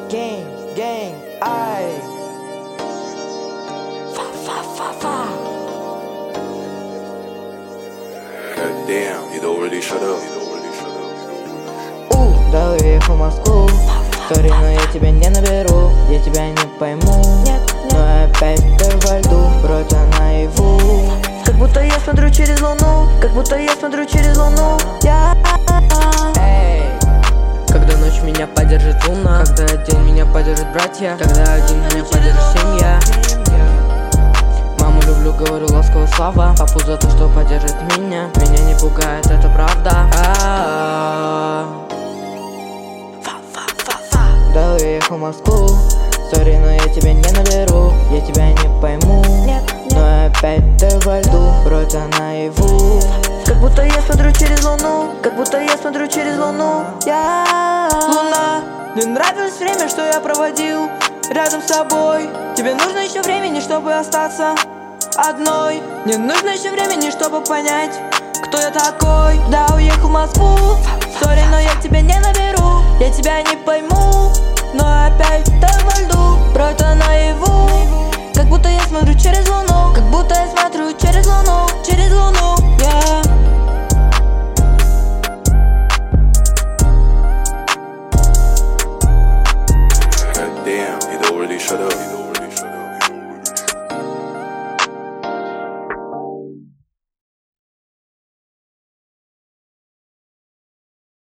Gang, ай. Fa. God damn, you don't really shut up. Да, уехал в Москву. Сори, но я тебя не наберу. Я тебя не пойму. Но опять ты во льду, вроде наяву. Как будто я смотрю через луну. Как будто я смотрю через луну. Когда ночь меня поддержит луна, когда день меня поддержит братья, когда один меня поддержит семья. Маму люблю, говорю ласково слава. Папу за то, что поддержит меня. Меня не пугает, это правда. Да, уехал в Москву. Сори, но я тебя не наберу. Я тебя не пойму. Но опять ты во льду, вроде наяву. Как будто я смотрю через луну. Как будто я смотрю через луну. Луна, мне нравилось время, что я проводил рядом с тобой. Тебе нужно еще времени, чтобы остаться одной. Мне нужно еще времени, чтобы понять, кто я такой. Да, уехал в Москву. Сори, но я тебя не наберу. Я тебя не пойму. Но опять ты во льду, просто наяву. Как будто я смотрю через луну.